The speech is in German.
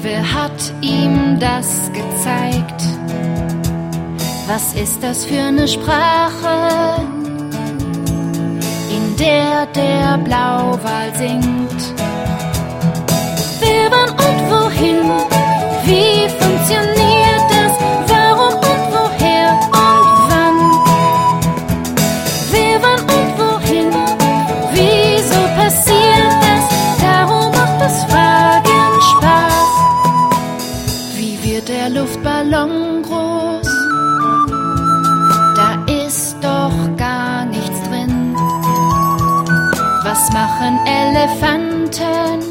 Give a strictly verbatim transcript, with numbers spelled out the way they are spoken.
Wer hat ihm das gezeigt? Was ist das für eine Sprache, in der der Blauwal singt? Wer, wann und wohin? Wie funktioniert das? Warum und woher und wann? Wer, wann und wohin? Wieso passiert das? Darum macht das Fragen Spaß. Wie wird der Luftballon groß? Da ist doch gar nichts drin. Was machen Elefanten?